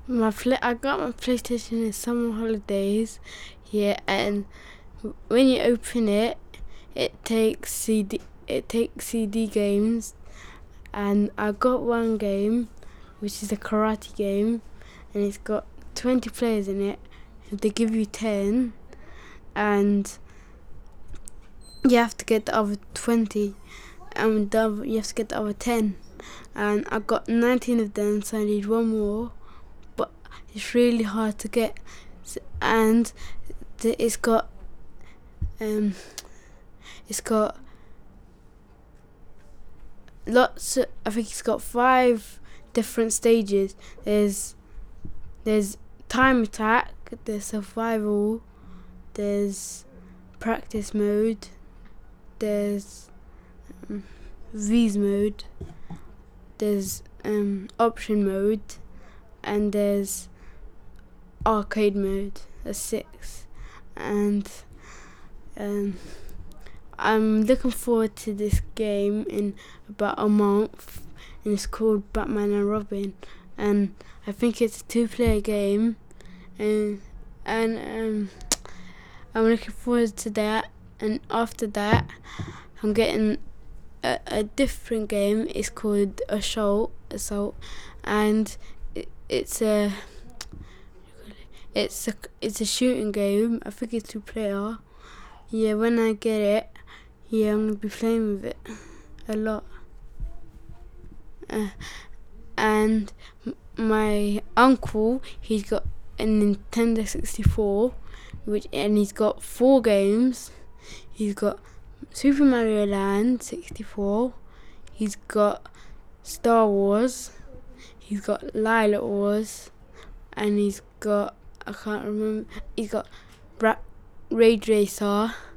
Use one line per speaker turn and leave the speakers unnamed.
I got my PlayStation in summer holidays, yeah, and when you open it, it takes CD games, and I got one game, which is a karate game, and it's got 20 players in it. They give you 10, and you have to get the other 20, and you have to get the other 10. And I got 19 of them, so I need one more. But it's really hard to get, and it's got lots of, I think it's got 5 different stages. There's time attack, there's survival, there's practice mode, there's V's mode, there's option mode, and there's arcade mode. There's 6, and I'm looking forward to this game in about a month, and it's called Batman and Robin, and I think it's a 2-player game, and I'm looking forward to that. And after that, I'm getting a different game. It's called Assault, and it's a shooting game. I think it's 2-player. Yeah, when I get it, yeah, I'm gonna be playing with it a lot. And my uncle, he's got a Nintendo 64, and he's got 4 games. He's got Super Mario Land 64. He's got Star Wars. He's got Lilac Wars, and he's got, I can't remember. He's got Raid Racer.